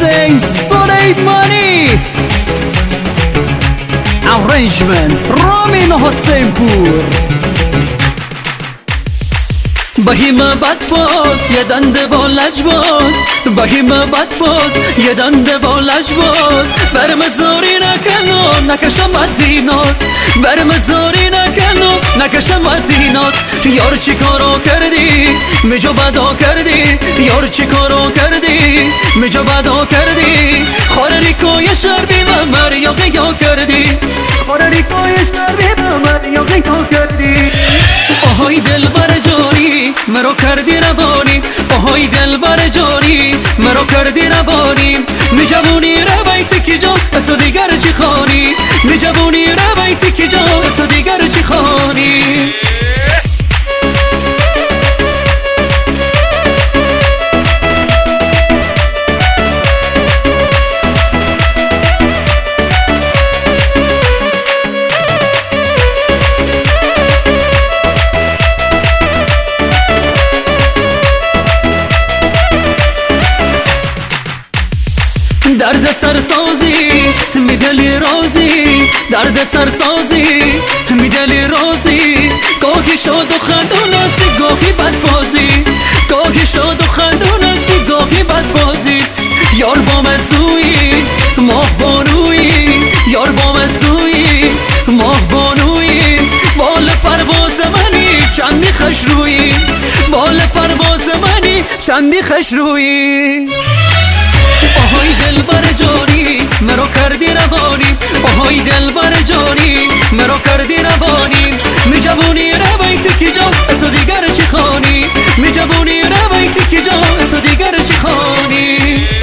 حسین سلیمانی، ارنجمنت رامین حسین پور. بهیم بدفاز یه دنده با لجباز، بهیم بدفاز یه دنده با لجباز. برمزاری نکنو نکشم مدیناز، برمزاری نکنو نکشم مدیناز. یار چی کارو کردی میجا بدا کردی، یار چی کارو کردی میجا بدا کردی. خارری کوی شربی و مریا قیا کردی، خارری کوی شربی و مریا قیا کردی. آهای دل بر جانی مرا کردی روانی، آهای دل بر جانی مرا کردی روانی. می جوونی رو بیتی که جا اسو دیگر چی خانی، می جوونی رو بیتی که جا اسو دیگر چی خانی. درد سرسازی میدلی رازی، درد سرسازی میدلی رازی. گاهی شاد و خندونسی گاهی بدفازی، گاهی شاد و خندونسی گاهی بدفازی. یار با مزوی ماه بانوی، یار با مزوی ماه بانوی. بال پرواز منی چندی خش روی، بال پرواز منی چندی خش روی. آهای دل بر جانی مرا کردی روانی، آهای دل بر جانی مرا کردی روانی. می جوونی رو بیتی که جا اسو دیگر چی خانی، می جوونی رو بیتی که جا اسو دیگر چی خانی.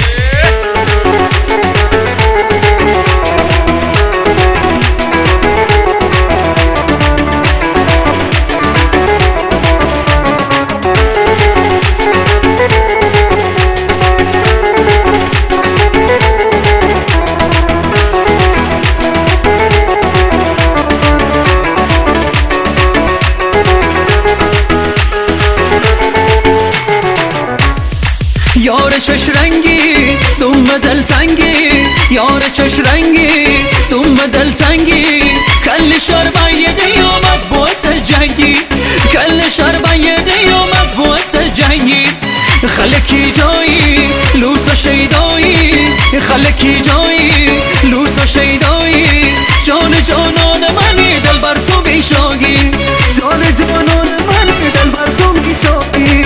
یار چش رنگی دوم دل تنگی، یار چش رنگی دوم دل تنگی. کل شربای دی اومد بوس جنگی، کل شربای دی اومد بوس جنگی. خلکی جایی لوس و شیدایی، خلکی جایی لوس و شیدایی. جان جانان منی دل بر تو بیشاگی، جان جانان منی دل بر تو بیشاگی.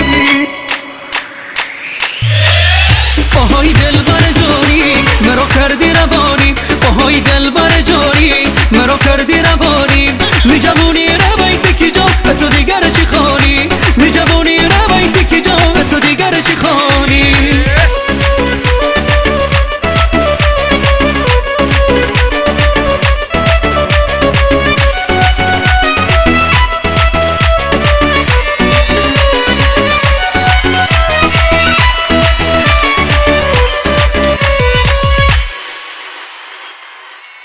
آهای دل بر جانی مرا کردی روانی، آهای دل بر جانی مرا کردی روانی. می جوونی رو بیتی که جا اسو دیگر